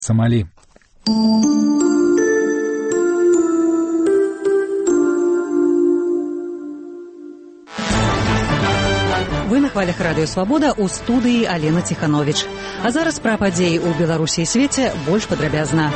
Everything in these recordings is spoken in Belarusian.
Сомали. Вы на хвалях радыё Свабода, у студыі Алена Ціхановіч. А зараз пра падзеі ў Беларусі і свеце больш падрабязна.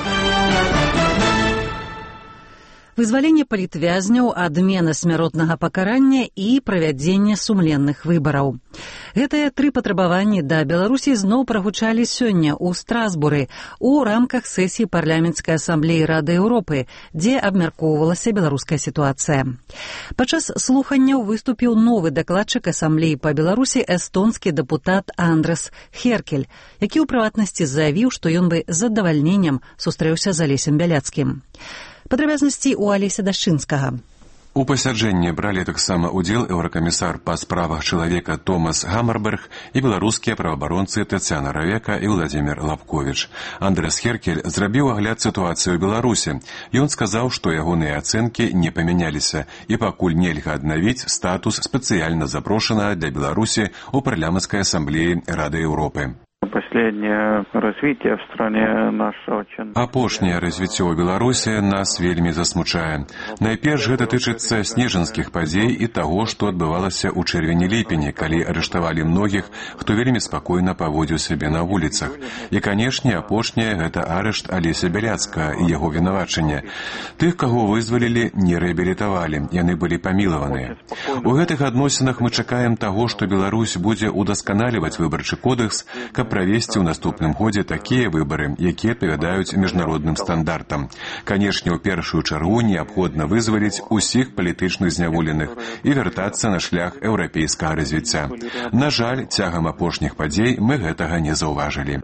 Вызваленне палітвязняў, адмена смяротнага пакарання і правядзенне сумленных выбараў. Гэтыя тры патрабаванні да Беларусі зноў прагучалі сёння ў Страсбуры у рамках сесіі парламенцкай асамблеі Рады Еўропы, дзе абмяркоўвалася беларуская сітуацыя. Падчас слуханняў выступіў новы дакладчык асамблеі па Беларусі эстонскі дэпутат Андрес Херкель, які ў прыватнасці заявіў, што ён бы з задавальненнем сустрэўся з Алесем Бяляцкім. Падрабязнасці ў Алеся Дашчынскага. У пасяджэнні бралі таксама ўдзел еўракамісар па справах чалавека Томас Гаммарберг і беларускія праваабаронцы Тацяна Равека і Владзімір Лапковіч. Андрес Херкель зрабіў агляд сітуацыі ў Беларусі. Ён сказаў, што ягоныя ацэнкі не памяняліся і пакуль нельга аднавіць статус спецыяльна запрошанага для Беларусі ў парламенцкай асамблеі Рады Еўропы. Апошняе развіццё ў Беларусі нас вельмі засмучае. Найперш гэта тычыцца снежанскіх падзей і таго, што адбывалася ў чэрвені-ліпені, калі арыштавалі многіх, хто вельмі спакойна паводзіў сябе на вуліцах. І, канешне, апошняе гэта арышт Алеся Бяляцкага і яго вінавачанне. Тых, каго вызвалілі, не рэабілітавалі, яны былі памілаваныя. У гэтых адносінах мы чакаем таго, што Беларусь будзе удасканаліваць выбарчы кодэкс, каб правесці ў наступным годзе такія выбары, якія адпавядаюць міжнародным стандартам. Канешне, у першую чаргу неабходна вызваліць усіх палітычных зняволеных і вяртацца на шлях еўрапейскага развіцця. На жаль, цягам апошніх падзей мы гэтага не заўважылі.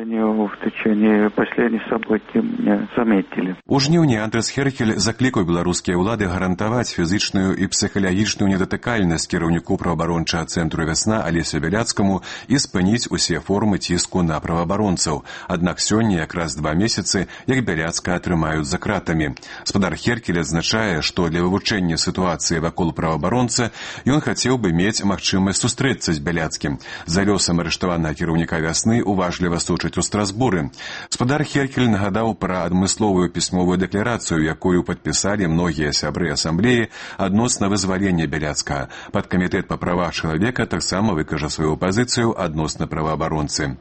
У жніўні Андрес Херкель заклікаў беларускія ўлады гарантаваць фізычную і псіхалагічную недатыкальнасць кіраўніку праваабарончага цэнтру «Вясна» Алесю Бяляцкаму і спыніць усе формы ціску на праваабаронцаў. Аднак сёння якраз 2 месяцы, як Бяляцкага трымаюць за кратамі. Спадар Херкель адзначае, што для вывучэння сітуацыі вакол праваабаронца ён хацеў бы мець магчымасць сустрэцца з Бяляцкім. За лёсам арыштаванага кіраўніка «Вясны» уважліва сочыць у Страсбуры. Спадар Херкель нагадаў пра адмысловую пісьмовую дэкларацыю, якую падпісалі многія сябры асамблеі адносна вызвалення Бяляцкага. Падкамітэт па правах чалавека таксама выкажа сваю пазіцыю адносна праваабаронцы.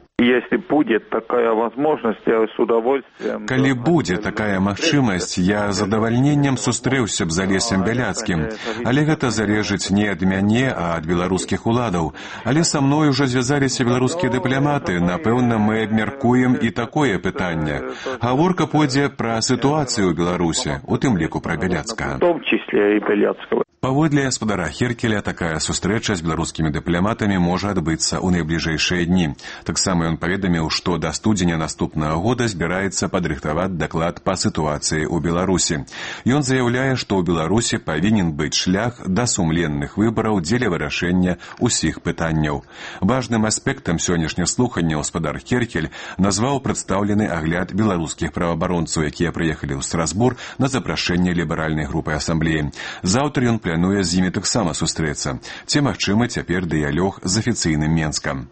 Калі будзе такая магчымасць, я з задавальненнем сустрэўся б з Алесем Бяляцкім. Але гэта залежыць не ад мяне, а ад беларускіх уладаў. Але са мной ужо звязаліся беларускія дыпламаты. Напэўна, мы абмяркуем і такое пытанне. Гаворка пойдзе пра сітуацыю ў Беларусі, у тым ліку пра Бяляцкага. Паводле спадара Херкеля, такая сустрэча з беларускімі дыпламатамі можа адбыцца ў найбліжэйшыя дні. Таксама ён паведаміў, што да студзеня наступнага года збіраецца падрыхтаваць даклад па сітуацыі ў Беларусі. Ён заяўляе, што ў Беларусі павінен быць шлях да сумленных выбараў дзеля вырашэння ўсіх пытанняў. Важным аспектам сённяшніх слуханняў спадар Херкель назваў прадстаўлены агляд беларускіх праваабаронцаў, якія прыехалі ў Страсбур на запрашэнне ліберальнай групы асамблеі. Заўтра ён плануе з імі таксама сустрэцца. Ці магчымы цяпер дыялог з афіцыйным Менскам.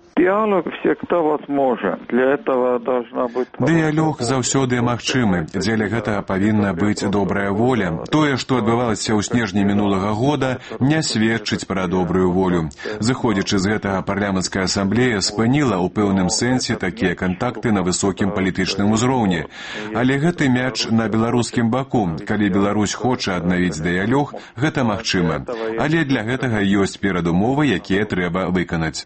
Дыялог заўсёды магчымы. Дзеля гэтага павінна быць добрая воля. Тое, што адбывалася ў снежні мінулага года, не сведчыць пра добрую волю. Зыходзячы з гэтага, парламенцкая асамблея спыніла ў пэўным сэнсе такія кантакты на высокім палітычным узроўні. Але гэты мяч на беларускім баку. Калі Беларусь хоча аднавіць дыялог, гэта магчыма. Але для гэтага ёсць перадумовы, якія трэба выканаць.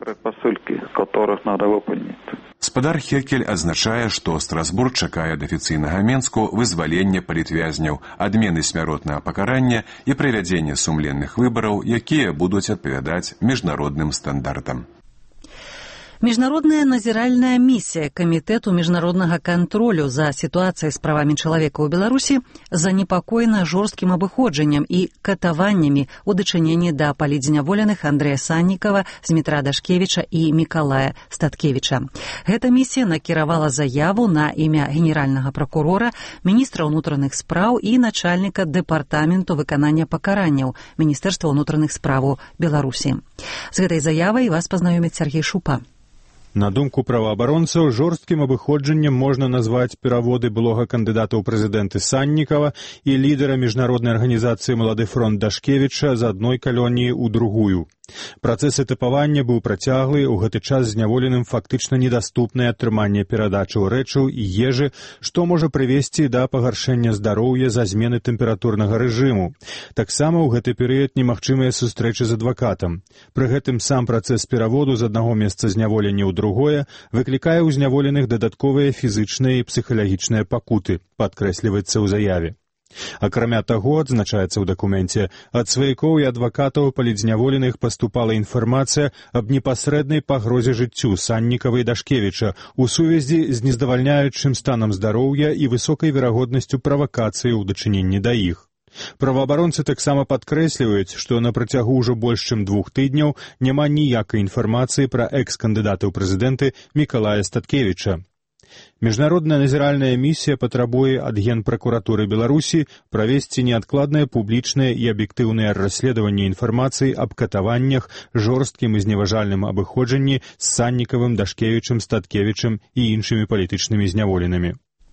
Спадар Херкель адзначае, што Страсбур чакае ад афіцыйнага Менску вызвалення палітвязняў, адмены смяротнага пакарання і правядзення сумленных выбараў, якія будуць адпавядаць міжнародным стандартам. Міжнародная назіральная місія Камітэту міжнароднага кантролю за сітуацыяй з правамі чалавека ў Беларусі занепакоена жорсткім абыходжаннем і катаваннямі ў дачыненні да палітзняволеных Андрэя Саннікава, Змітра Дашкевіча і Мікалая Статкевіча. Гэта місія накіравала заяву на імя генеральнага пракурора, міністра ўнутраных спраў і начальніка дэпартаменту выканання пакаранняў Міністэрства ўнутраных спраў Беларусі. З гэтай заявай вас пазнаёміць Сергей Шупа. На думку праваабаронцаў, жорсткім абыходжаннем можна назваць пераводы былога кандыдата ў прэзідэнты Саннікава і лідара міжнароднай арганізацыі «Малады фронт» Дашкевіча з адной калоніі ў другую. Працэс этапавання быў працяглы, у гэты час зняволеным фактычна недаступнае атрыманне перадачаў рэчаў і ежы, што можа прывесці да пагаршэння здароўя за змены тэмпературнага рэжыму. Таксама ў гэты перыяд немагчымыя сустрэчы з адвакатам. Пры гэтым сам працэс пераводу з аднаго месца зняволення ў другое выклікае ў зняволеных дадатковыя фізычныя і псіхалагічныя пакуты, падкрэсліваецца ў заяве. Акрамя таго, адзначаецца ў дакуменце, ад сваякоў і адвакатаў палітзняволеных паступала інфармацыя аб непасрэднай пагрозе жыццю Саннікава і Дашкевіча у сувязі з нездавальняючым станам здароўя і высокай верагоднасцю правакацыі ў дачыненні да іх. Праваабаронцы таксама падкрэсліваюць, што на працягу ўжо больш чым 2 тыдняў няма ніякай інфармацыі пра экс-кандыдата ў прэзідэнты Мікалая Статкевіча. Міжнародная назіральная місія патрабуе ад Генпракуратуры Беларусі правесці неадкладнае публічнае і аб'ектыўнае расследаванне інфармацыі аб катаваннях, жорсткім і зневажальным абыходжанні з Саннікавым, Дашкевічам, Статкевічам і іншымі палітычнымі зняволенымі.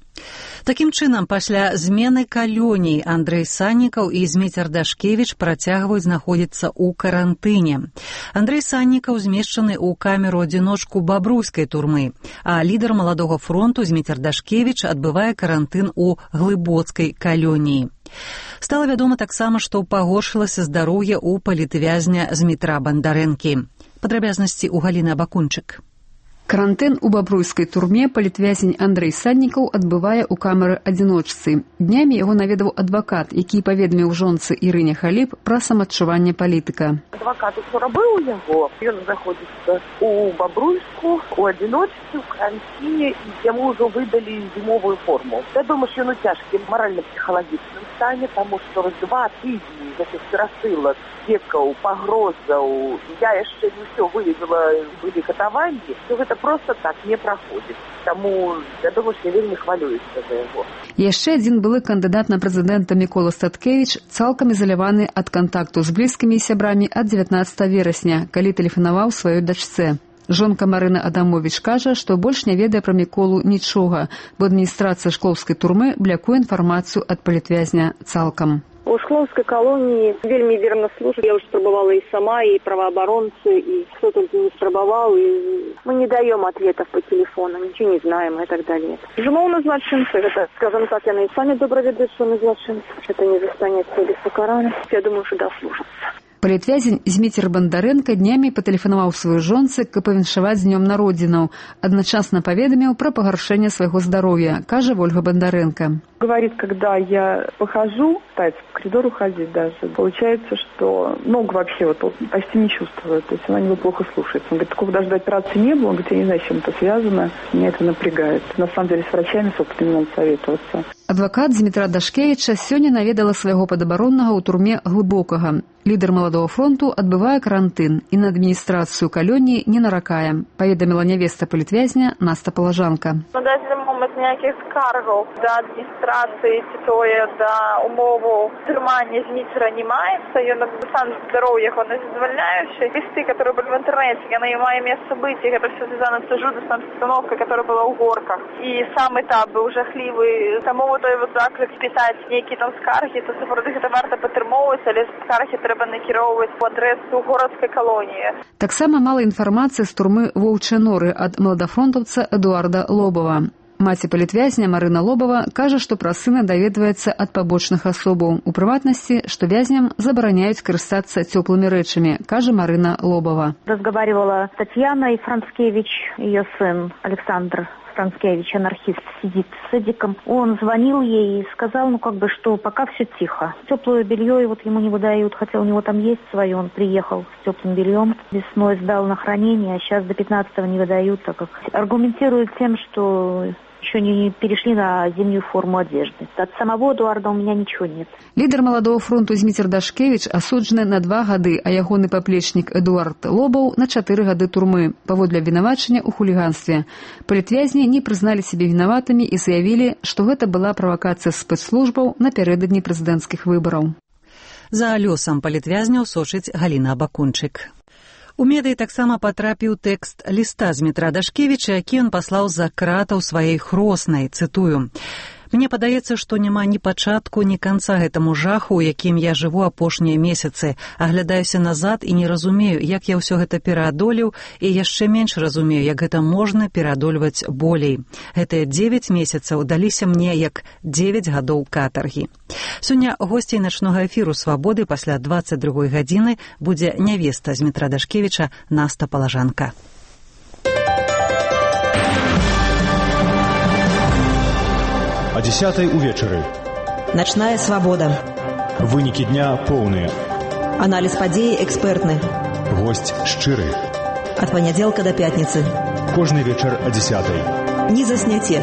Такім чынам, пасля змены калоній Андрэй Саннікаў і Зміцер Дашкевіч працягваюць знаходзіцца ў карантыне. Андрэй Саннікаў змешчаны ў камеру-адзіночку бабруйскай турмы, а лідар маладога фронту Зміцер Дашкевіч адбывае карантын у глыбоцкай калоніі. Стала вядома таксама, што пагоршылася здароўе ў палітвязня Змітра Бандарэнкі. Падрабязнасці ў Галіны Абакунчык. Карантын у бабруйскай турме палітвязень Андрэй Саннікаў адбывае ў камеры адзіночцы. Днямі яго наведаў адвакат, які паведаміў жонцы Ірыне Халіп пра самаадчуванне палітыка. Адвакат учора быў у яго, ён знаходзіцца ў бабруйску, у адзіночцы, у карантине, і яму ўжо выдалі зімовую форму. Вядома, што ён у цяжкім маральна-псіхалагічным стане, таму што 2 тыдні гэтых перасылак, цекаў, пагрозаў, я яшчэ не ўсё вывезла, былі катаванні, то гэта просто так не праходзіць. Таму, вядома, што вельмі хвалююся за яго. Яшчэ адзін былы кандыдат на прэзідэнта Мікола Статкевіч цалкам ізаляваны ад кантакту з блізкімі і сябрамі ад 19 верасня, калі тэлефанаваў сваёй дачцэ. Жонка Марына Адамовіч кажа, што больш не ведае пра Міколу нічога, бо адміністрацыя шклоўскай турмы блякуе інфармацыю ад палітвязня цалкам. У шклоўскай калоніі вельмі верна служаць. Я ўжо спрабавала і сама, і праваабаронцы, і хто толькі не спрабаваў. І мы не даем ответов по телефону, ничего не знаем и так далее. Безумоўна, злачынцы, это, скажем так, яны і самі добра ведаюць, што яны злачынцы. Это не застанецца без пакарання. Я думаю, што даслужацца. Палітвязень Зміцер Бандарэнка днямі патэлефанаваў сваёй жонцы, каб павіншаваць з днём народзінаў. Адначасна паведаміў пра пагаршэнне свайго здароўя, кажа Ольга Бандарэнка. Говорит, когда я выхожу, пытается по коридору ходить даже, получается, что ногу вообще вот почти не чувствует, то есть она него плохо слушается. Он говорит, такого даже до операции не было, он говорит, я не знаю, с чем это связано, меня это напрягает. На самом деле с врачами, с опытными надо советоваться. Адвакат Змітра Дашкевіча сёння наведала свайго падабароннага ў турме Глыбокага. Лідар маладога фронту адбывае карантын і на адміністрацыю калоніі не наракае, паведаміла нявеста палітвязня Наста Палажанка. На даний момент ніяких скаргаў да адміністрацыі ці тое да умову трымання Зміцера не маецца. Ён стан здароўя яго не задавальняючы. Лісты, которые были в интернете, яны мае месца быць, і гэта все звязано з жудасной обстановкой, которая была ў горках. І сам этап быў жахлівы. Таму той вот заклик пісаць нейкія там скаргі, то сапраўды гэта варта падтрымоўваць, але скаргі трэба накіроўваць по адресу горадскай калоніі. Таксама мала інфармацыі з турмы Воўчыя Норы ад маладафронтаўца Эдуарда Лобава. Маці палітвязня Марына Лобава кажа, што пра сына даведваецца ад пабочных асобаў. У прыватнасці, што вязням забараняюць карыстацца цёплымі рэчамі, кажа Марына Лобава. Разговаривала Татьяна и Францкевич, ее сын Александр Францкевич, анархист, сидит с Эдиком. Он звонил ей и сказал, что пока все тихо. Теплое белье и вот ему не выдают, хотя у него там есть свое, он приехал с теплым бельем, весной сдал на хранение, а сейчас до 15-го не выдают, так как аргументируют тем, что еще не перешли на зимнюю форму одежды. От самого Эдуарда у меня ничего нет. Лідар маладого фронту Зміцер Дашкевіч асуджаны на 2 гады, а ягоны паплечнік Эдуард Лобаў на 4 гады турмы паводле абвінавачання ў хуліганстве. Палітвязні не прызналі сябе вінаватымі і заявілі, што гэта была правакацыя спецслужбаў напярэдадні прэзідэнцкіх выбараў. За лёсам палітвязняў сочыць Галіна Абакунчык. У медыі таксама патрапіў тэкст ліста з Дмітра Дашкевіча, які ён паслаў з-за кратаў сваёй хроснай, цытую: «Мне падаецца, што няма ні пачатку, ні канца гэтаму жаху, у якім я жыву апошнія месяцы. Аглядаюся назад і не разумею, як я ўсё гэта пераадолеў, і яшчэ менш разумею, як гэта можна пераадольваць болей. Гэтыя 9 месяцаў даліся мне як 9 гадоў катаргі». Сёння госцей начнога эфіру «Свабоды» пасля 22 гадзіны будзе нявеста Дмітра Дашкевіча Наста Палажанка. О 10:00 увечары. Ночная свобода. Вынікі дня поўныя. Аналіз падзей экспертны. Госць шчыры. От панядзелка до пятницы. Кожны вечар о 10:00. Не засняце.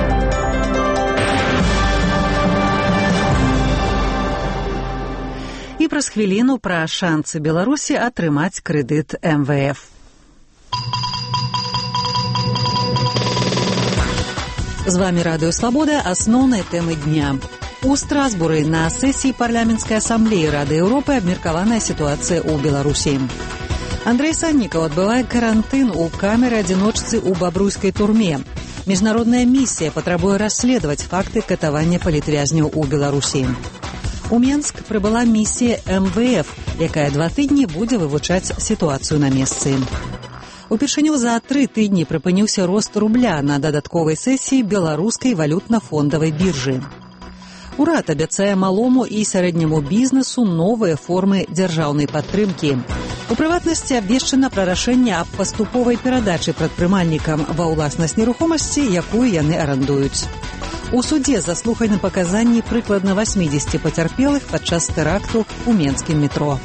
І праз хвіліну пра шанцы Беларусі атрымаць крэдыт МВФ. З вами Радыё Свабода, асноўныя тэмы дня. У Страсбуры на сесіі парламенцкай асамблеі Рады Еўропы абмеркаваная сітуацыя ў Беларусі. Андрэй Саннікаў адбывае карантын у камеры адзіночцы ў бабруйскай турме. Міжнародная місія патрабуе расследаваць факты катавання палітвязняў у Беларусі. У Менск прыбыла місія МВФ, якая 2 тыдні будзе вывучаць сітуацыю на месцы. Упершыню за 3 тыдні прыпыніўся рост рубля на дадатковай сесіі беларускай валютна-фондавай біржы. Урад абяцае малому і сярэдняму бізнесу новыя формы дзяржаўнай падтрымкі. У прыватнасці абвешчана пра рашэнне аб паступовай перадачы прадпрымальнікам ва ўласнасць нерухомасці, якую яны арандуюць. У судзе заслуханы паказанні прыкладна 80 пацярпелых падчас тэракту ў менскім метро.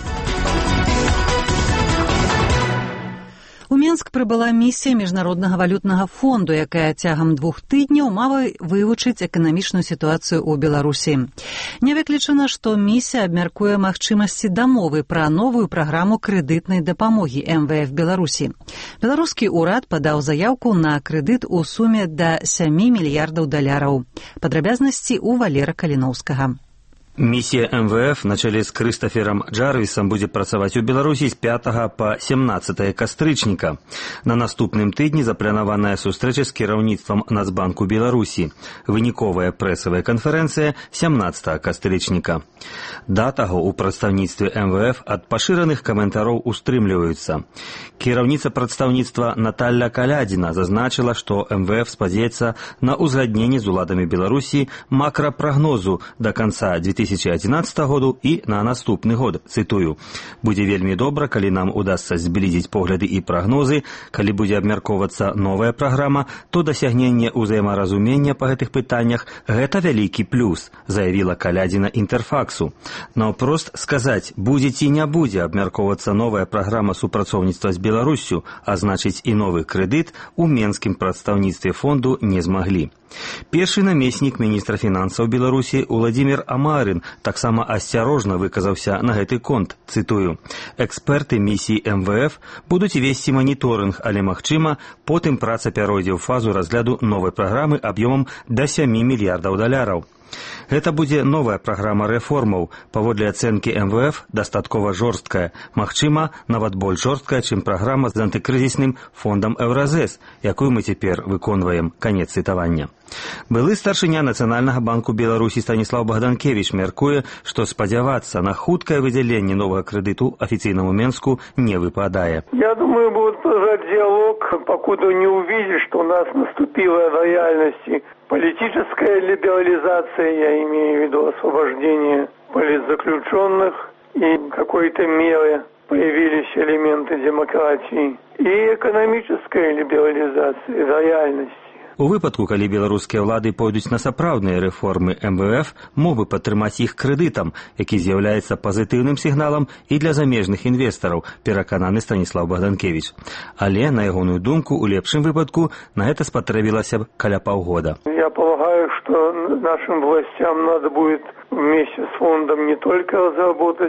У Менск прыбыла місія Міжнароднага валютнага фонду, якая цягам 2 тыдняў мала вывучыць эканамічную сітуацыю ў Беларусі. Не выключана, што місія абмяркуе магчымасці дамовы пра новую праграму крэдытнай дапамогі МВФ Беларусі. Беларускі ўрад падаў заяўку на крэдыт у суме да 7 мільярдаў даляраў. Падрабязнасці ў Валера Каліноўскага. Місія МВФ на чале з Крыстаферам Джарвісам будзе працаваць у Беларусі з 5 па 17 кастрычніка. На наступным тыдні запланаваная сустрэча з кіраўніцтвам Нацбанку Беларусі. Выніковая прэсавая канферэнцыя 17 кастрычніка. Да таго ў прадстаўніцтве МВФ ад пашыраных каментароў устрымліваюцца. Кіраўніца прадстаўніцтва Наталля Калядзіна зазначыла, што МВФ спадзяецца на ўзгадненне з уладамі Беларусі макрапрагнозу да канца 2011 году і на наступны год, цытую: «Будзе вельмі добра, калі нам удасца зблізіць погляды і прагнозы, калі будзе абмяркоўвацца новая праграма, то дасягненне ўзаемаразумення па гэтых пытаннях – гэта вялікі плюс», заявіла Калядзіна Інтэрфаксу. Наўпрост сказаць, будзе ці не будзе абмяркоўвацца новая праграма супрацоўніцтва з Беларуссю, а значыць і новы крэдыт у менскім прадстаўніцтве фонду не змаглі. Першы намеснік міністра фінансаў Беларусі Уладзімір Амарын таксама асцярожна выказаўся на гэты конт, цытую: «Эксперты місіі МВФ будуць весці маніторынг, але, магчыма, потым праца пяройдзе ў фазу разгляду новай праграмы аб'ёмам да 7 мільярдаў даляраў». Гэта будзе новая праграма рэформаў, паводле ацэнкі МВФ дастаткова жорсткая, магчыма, нават больш жорсткая, чым праграма з антыкрызісным фондам Еўразэс, якую мы цяпер выконваем, канец цытавання. Былы старшыня Нацыянальнага банку Беларусі Станіслаў Богданкевич мяркуе, што спадзявацца на хуткае выдзяленне новага крэдыту афіцыйнаму Менску не выпадае. Я думаю, будут продолжать диалог, покуда не увидишь, что у нас наступила в реальности политическая либерализация, я имею в виду освобождение политзаключенных, и какой-то меры появились элементы демократии, и экономическая либерализация в реальности. У выпадку, калі беларускія ўлады пойдуць на сапраўдныя рэформы, МВФ мог бы падтрымаць іх крэдытам, які з'яўляецца пазітыўным сігналам і для замежных інвестараў, перакананы Станіслаў Богданкевич. Але, на ягоную думку, у лепшым выпадку на гэта спатрэбілася б каля паўгода. Я полагаю, что нашим властям надо будет вместе с фондом не только разработать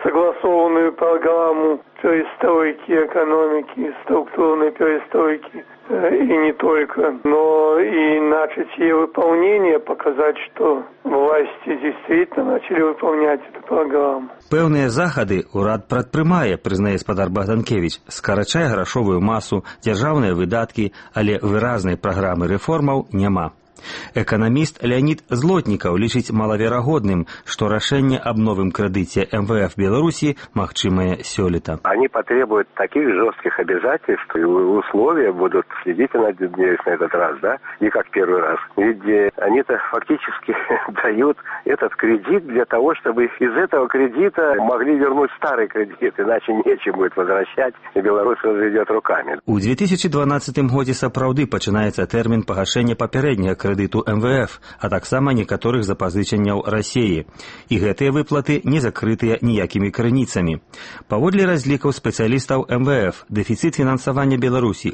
согласованную программу перестройки экономики, структурной перестройки, и не только, но и начать ее выполнение, показать, что власти действительно начали выполнять эту программу. Пэўныя захады ўрад прадпрымае, прызнае спадар Богданкевич, скарачае грашовую масу, дзяржаўныя выдаткі, але выразнай праграмы рэформаў няма. Эканаміст Леонид Злотнікаў лічыць малаверагодным, што рашэнне аб новым крэдыце МВФ Беларуси магчымае сёлета. Они потребуют таких жестких обязательств, и условия будут следить, надеюсь, на этот раз, да, не как первый раз. Ведь они-то фактически дают этот кредит для того, чтобы из этого кредита могли вернуть старый кредит, иначе нечем будет возвращать, и Беларусь разведет руками. У 2012 годзе сапраўды пачынаецца тэрмін пагашэння папярэдняга крэдыту МВФ, а таксама некаторых запазычанняў Расіі. І гэтыя выплаты не закрытыя ніякімі крыніцамі. Паводле разлікаў спецыялістаў МВФ, дэфіцыт фінансавання Беларусі ў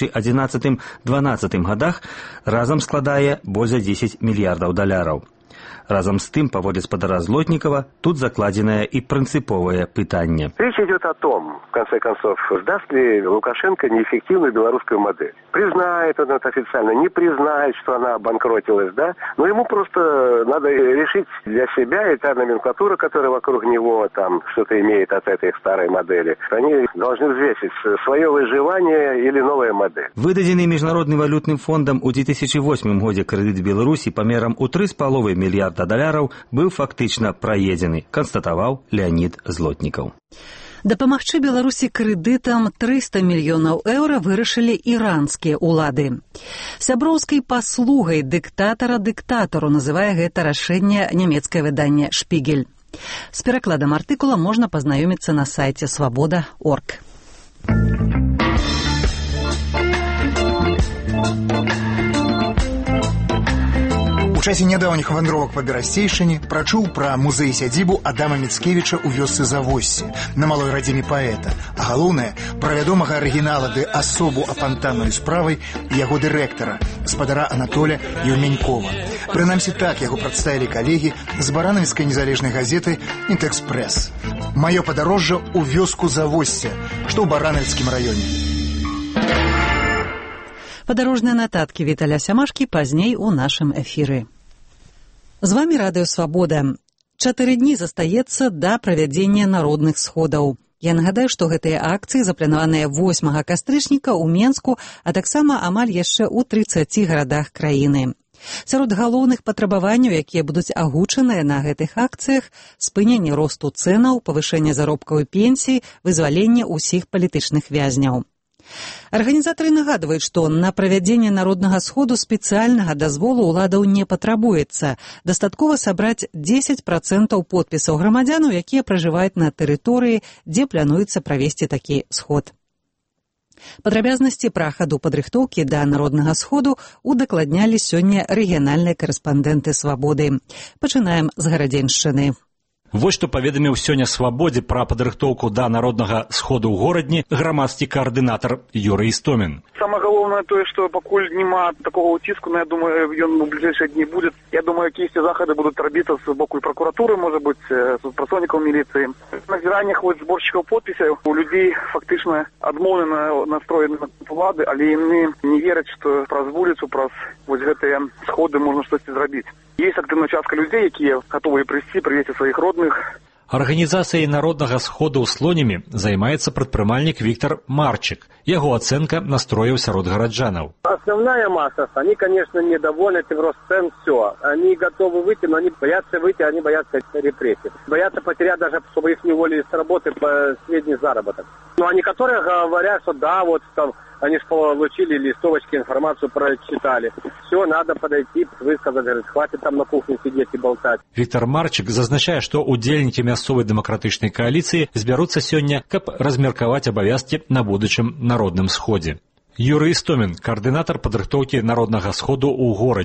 2011-2012 годах разам складае больш за 10 мільярдаў даляраў. Разом с тым, паводле спадара Злотнікава, тут закладенное и принциповое пытанне. Речь идет о том, в конце концов, сдаст ли Лукашенко неэффективную белорусскую модель. Признает он это официально, не признает, что она обанкротилась, да? Но ему просто надо решить для себя, и та номенклатура, которая вокруг него там что-то имеет от этой старой модели. Они должны взвесить свое выживание или новая модель. Выдадзены Міжнародным валютным фондом у 2008 годзе крэдыт Беларусі памерам у 3,5 мільярда даляраў быў фактычна праедзены, канстатаваў Леонид Злотнікаў. Дапамагчы Беларусі крэдытам 300 мільёнаў еўра вырашылі іранскія ўлады. Сяброўскай паслугай дыктатара дыктатару называе гэта рашэнне нямецкае выданне «Шпігель». З перакладам артыкула можна пазнаёміцца на сайце свабода.орг. У часе нядаўніх вандровак па Берасцейшчыне прачуў пра музей-сядзібу Адама Міцкевіча ў вёсцы Завоссе на малой радзіме паэта, а галоўнае, пра вядомага арыгінала ды асобу апантанную справай яго дырэктара, спадара Анатоля Еўменькова. Прынамсі так яго прадставілі калегі з баранавіцкай незалежнай газеты «Інтэкспрэс». Маё падарожжа ў вёску Завоссе, што ў баранавіцкім раёне. Падарожныя нататкі Віталя Сямашкі пазней у нашым эфіры. З вамі Радыё Свабода. 4 дні застаецца да правядзення народных сходаў. Я нагадаю, што гэтыя акцыі запланаваныя 8 кастрычніка ў Менску, а таксама амаль яшчэ ў 30 гарадах краіны. Сярод галоўных патрабаванняў, якія будуць агучаныя на гэтых акцыях, спыненне росту цэнаў, павышэнне заробкаў і пенсій, вызваленне ўсіх палітычных вязняў. Арганізатары нагадваюць, што на правядзенне народнага сходу спецыяльнага дазволу ўладаў не патрабуецца. Дастаткова сабраць 10% подпісаў грамадзянаў, якія пражываюць на тэрыторыі, дзе плануецца правесці такі сход. Падрабязнасці пра хаду падрыхтоўкі да народнага сходу удакладнялі сёння рэгіянальныя карэспандэнты «Свабоды». Пачынаем з Гарадзеншчыны. Вось што паведаміў сёння «Свабодзе» пра падрыхтоўку да народнага сходу ў горадні грамадскі каардынатар Юрый Істомін. Самое главное то, что покуль нема такого утиску, но я думаю, он в ближайшие дни будет. Я думаю, какие-то заходы будут робиться с боку и прокуратуры, может быть, с працовников милиции. На збираннях вот сборщиков подписей у людей фактично адмоўлена настроены на влады, але яны не верят, что праз вуліцу, праз вот гэтыя сходы можно что-то зрабіць. Есть активная частка людей, которые готовы прийти, привезти своих родных. Арганізацыяй народнага сходу ў Слонімі займаецца прадпрымальнік Віктор Марчык. Яго ацэнка настрояў сярод гараджанаў. Основная масса, они, конечно, недовольны тем рост цен, все. Они готовы выйти, но они боятся выйти, они боятся репрессий. Боятся потерять даже, чтобы их не уволили с работы по средний заработок. Ну, а некоторые говорят, что да, вот там, они же получили листовочки, информацию прочитали. Все, надо подойти, высказать, говорит, хватит там на кухне сидеть и болтать. Віктор Марчык зазначае, што удзельнікі мясцовай дэмакратычнай кааліцыі збяруцца сёння, каб размеркаваць абавязкі на будучым народным сходзе. Юрый Істомін, каардынатар падрыхтоўкі народнага сходу ў горадні.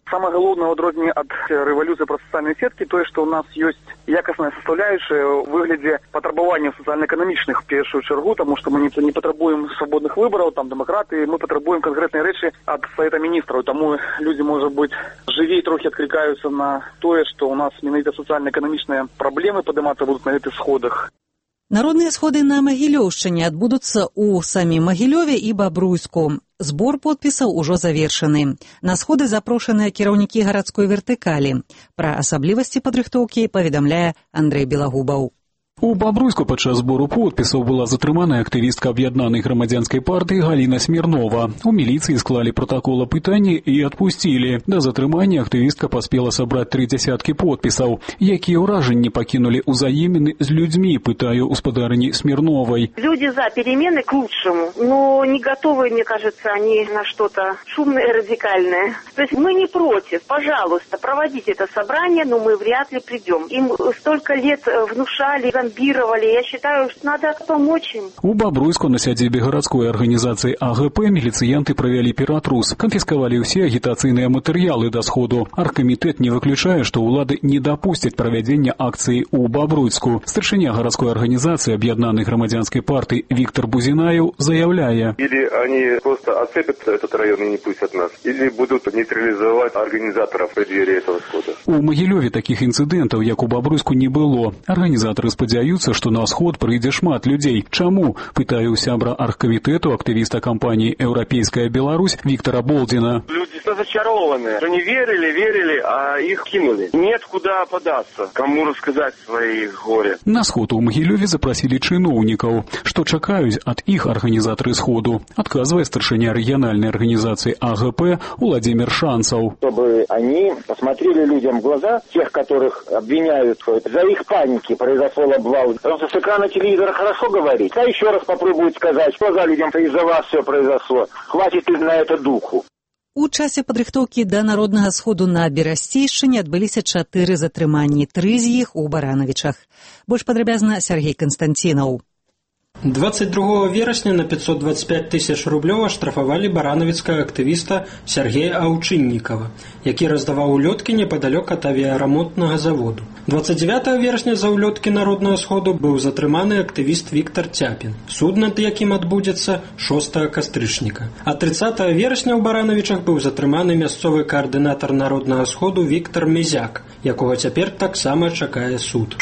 Самое главное адрозненне от революции про социальные сетки то, что у нас есть якостная составляющая в выгляде потребования социально-экономичных в первую чергу, потому что мы не потребуем свободных выборов, там демократы, мы потребуем конкретные речи от Совета министров. Тому люди, может быть, живее трохи откликаются на то, что у нас менавіта социально-экономичные проблемы подниматься будут на этих сходах. Народныя сходы на Магілёўшчыне адбудуцца ў самім Магілёве і Бабруйску. Збор подпісаў ужо завершаны. На сходы запрошаныя кіраўнікі гарадской вертыкалі. Пра асаблівасці падрыхтоўкі паведамляе Андрэй Белагубаў. У Бабруйску падчас збору подпісаў была затрыманая актывістка аб'яднанай грамадзянскай партыі Галіна Смірнова. У міліцыі склалі протакол апытання і адпусцілі. Да затрымання актывістка паспела сабраць 30 подпісаў. Якія ўражанні пакінулі ўзаеміны з людзьмі, пытаю гаспадарыні Смірновай. Люди за перемены к лучшему, но не готовы, мне кажется, они на что-то шумное и радикальное. То есть мы не против, пожалуйста, проводите это собрание, но мы вряд ли придем. Им столько лет внушали, я считаю, что надо помочь им. У Бабруйску на сядзібе гарадской арганізацыі АГП міліцыянты правялі ператрус. Канфіскавалі ўсе агітацыйныя матэрыялы да сходу. Аргкамітэт не выключае, што ўлады не дапусцяць правядзення акцыі ў Бабруйску. Старшыня гарадской арганізацыі аб'яднанай грамадзянскай партыі Віктор Бузінаеў заяўляе. Или они просто отцепят этот район и не пустят нас, или будут нейтрализовать организаторов в преддверии этого схода. У Магілёве такіх інцыдэнтаў, як у Бабруйску, не было. Арганізатары спадзяюцца, што на сход прыйдзе шмат людзей. Чаму? Пытаю сябра аргкамітэту, актывіста кампаніі «Еўрапейская Беларусь» Виктора Болдина. Люди разочарованы. Они верили, а их кинули. Нет куда податься. Кому рассказать свои горе. На сход у Магілёве запросили чыноўнікаў. Што чакаюць ад іх арганізатары сходу? Адказвае старшыня рэгіянальнай арганізацыі АГП Владимир Шанцаў. Чтобы они посмотрели людям в глаза, тех, которых обвиняют, за их паники произошел обвал. Потому что с экрана телевизора хорошо говорить. А еще раз попробуют сказать, что за людям из-за вас все произошло. Хватит на это духу. У часе падрыхтоўкі да народнага сходу на Берасцейшчыне адбыліся 4 затрыманні, 3 з іх у Баранавічах. Больш падрабязна Сергей Константинов. 22 верасня на 525 тысяч рублёў аштрафавалі баранавіцкага актывіста Сергея Аўчыннікава, які раздаваў улёткі непадалёк ад авіярамонтнага заводу. 29 верасня за улёткі народнага сходу быў затрыманы актывіст Віктор Цяпін, суд над якім адбудзецца 6 кастрычніка. А 30 верасня ў Баранавічах быў затрыманы мясцовы каардынатар народнага сходу Віктор Мезяк, якога цяпер таксама чакае суд.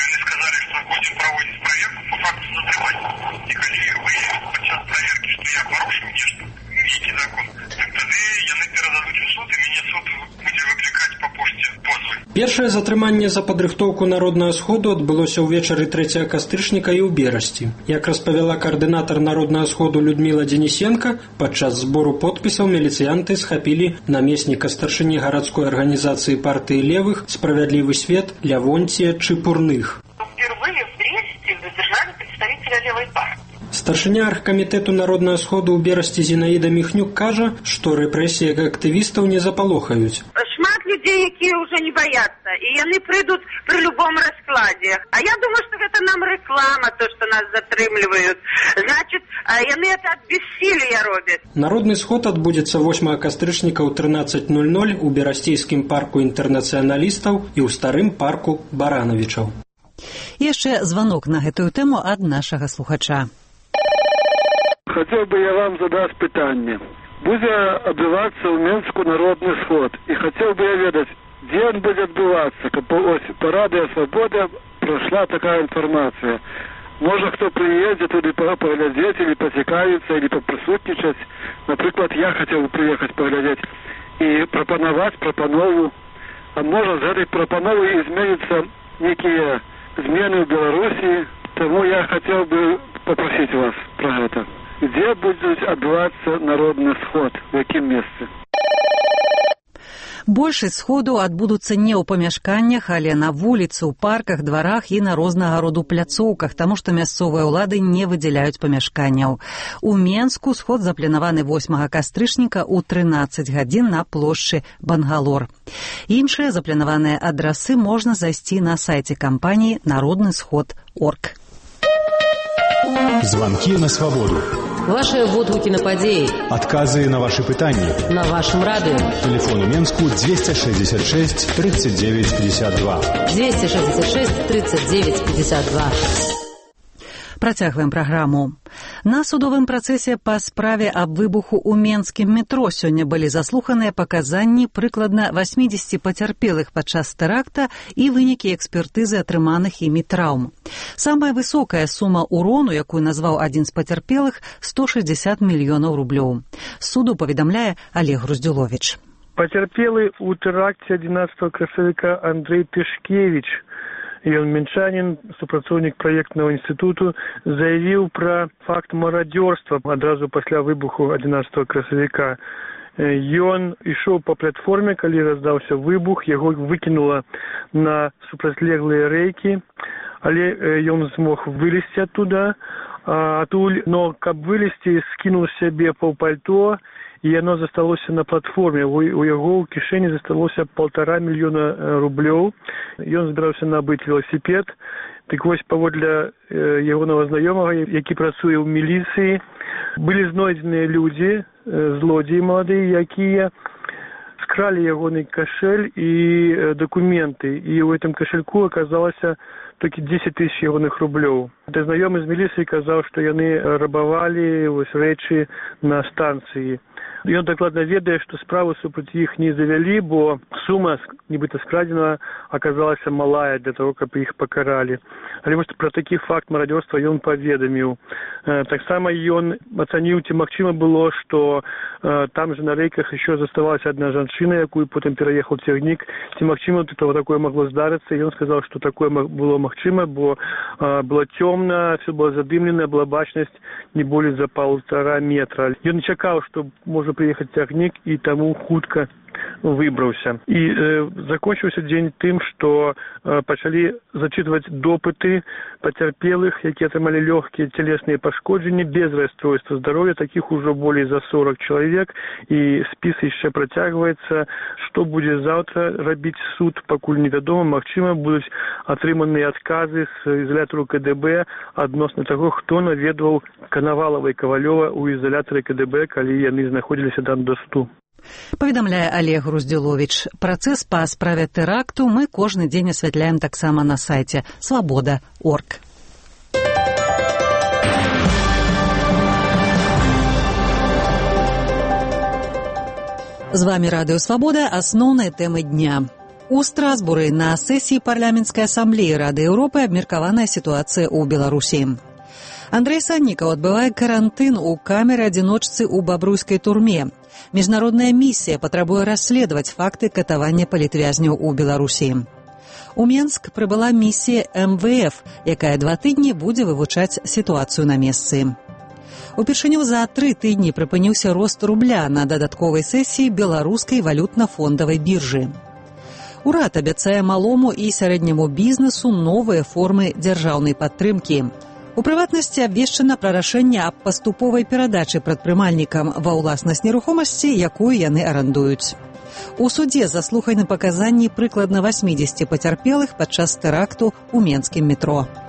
Першае затрыманне за падрыхтоўку народнага сходу адбылося ўвечары 3 кастрычніка і ў Берасці. Як распавяла каардынатар народнага сходу Людміла Денисенко, падчас збору подпісаў міліцыянты схапілі намесніка старшыні гарадской арганізацыі партыі левых «Справядлівы свет» Лявонція Чепурных. Впервые в Бресте задержали представителя левой партии. Старшыня аргкамітэту народнага сходу ў Берасці Зінаіда Міхнюк кажа, што рэпрэсіі актывістаў не запалохаюць. Шмат людей, якія ўжо не баяцца, і яны прыйдуць пры любом раскладзе. А я думаю, што гэта нам рэклама, то, што нас затрымліваюць. Значыць, яны это ад бессілля робяць. Народны сход адбудзецца 8 кастрычніка ў 13:00 у Берасцейскім парку інтэрнацыяналістаў і ў старым парку Баранавічаў. Яшчэ званок на гэтую тэму ад нашага слухача. Хотел бы я вам задать питание. Будет отбываться в Минску народный сход. И хотел бы я ведать, где он будет отбываться. По Параде Свободы прошла такая информация. Может, кто приедет туда поглядеть, или потекаются, или поприсутничать. Например, я хотел бы приехать поглядеть и пропоновать пропанову. А может, с этой пропановой изменятся некие измены в Беларуси. Тому я хотел бы попросить вас про это. Где будет отбываться народный сход? В якім месцы? Большасць сходу адбудуцца не ў памяшканнях, але на вуліцы, у парках, дварах і на рознага роду пляцоўках, таму што мясцовыя ўлады не выдзяляюць памяшканняў. У Менску сход запланаваны 8 кастрычніка ў 13 гадзін на плошчы Бангалор. Іншыя запланаваныя адрасы можна зайсці на сайце кампаніі «Народны сход.орг». Звонки на свободу. Ваши водгукі на падзеі. Адказы на ваши пытанні. На вашым радыё. Телефон у Менску 266 39 52. 266 39 52. Працягваем праграму. На судовым працэсе па справе аб выбуху ў менскім метро сёння былі заслуханыя паказанні прыкладна 80 пацярпелых падчас тэракта і вынікі экспертызы атрыманых імі траўм. Самая высокая сума ўрону, якую назваў адзін з пацярпелых, 160 мільёнаў рублёў. З суду паведамляе Олег Груздзюловіч. Пацярпелы ў тэракце 11 красавіка Андрей Тышкевич, ён менчанин, супрацоўнік праектнага інстытуту, заявіў пра факт марадзёрства адразу пасля выбуху 11 красавіка. Ён ішоў па платформе, калі раздаўся выбух, яго выкінула на супрацьлеглыя рэйкі, але ён змог вылезці адтуда, но каб вылезці, скінуў сябе паўпальто, і яно засталося на платформе. У яго ў кішэні засталося 1,5 мільёна рублёў. Ён збіраўся набыць велосипед. Так вось, паводле ягонага знаёмага, які працуе ў міліцыі, былі знойдзеныя людзі, злодзеі маладыя, якія скралі ягоны кашель і дакументы. І ў гэтым кашельку аказалася толькі 10 тысяч ягоных рублёў. Знаёмы з міліцыі казаў, што яны рабавалі рэчы на станцыі. Ён дакладна ведае, што справу супраць іх не завялі, бо сума, нібыта скрадзеная, аказалася малая для того, каб іх пакаралі. Але вось пра такі факт марадзёрства ён паведаміў. Таксама ён ацаніў, ці магчыма было, што там же на рэйках еще заставалася адна жанчына, якую потым пераехаў цягнік. Ці магчыма такое магло здарыцца? Ён сказаў, што такое было магчыма, бо было цёмна, все было задымлена, была бачнасць не болей за 1,5 метра. Ён чакаў, што можа прыехаць цягнік, і таму хутка выбраўся. І закончыўся дзень тым, што пачалі зачытваць допыты пацярпелых, якія атрымалі лёгкія цялесныя пашкоджанні без расстройства здароўя, такіх ужо болей за 40 чалавек, і спіс яшчэ працягваецца. Што будзе заўтра рабіць суд, пакуль невядома. Магчыма, будуць атрыманыя адказы з ізалятару КДБ адносна таго, хто наведваў Канавалава і Кавалёва ў ізалятары КДБ, калі яны знаходзіліся там да суду. Паведамляе Олег Груздзюловіч. Працэс па справе тэракту мы кожны дзень асвятляем таксама на сайце свабода.орг. З вамі Радыё Свабода. Асноўныя тэмы дня. У Страсбуры на сесіі парламенцкай асамблеі Рады Еўропы абмеркаваная сітуацыя ў Беларусі. Андрэй Саннікаў адбывае карантын у камеры адзіночцы ў бабруйскай турме. Міжнародная місія патрабуе расследаваць факты катавання палітвязняў у Беларусі. У Менск прыбыла місія МВФ, якая 2 тыдні будзе вывучаць сітуацыю на месцы. Упершыню за 3 тыдні прыпыніўся рост рубля на дадатковай сесіі беларускай валютна-фондавай біржы. Урад абяцае малому і сярэдняму бізнесу новыя формы дзяржаўнай падтрымкі. У прыватнасці абвешчана пра рашэнне аб паступовай перадачы прадпрымальнікам ва ўласнасць нерухомасці, якую яны арандуюць. У судзе заслуханы паказанні прыкладна 80 пацярпелых падчас тэракту ў менскім метро.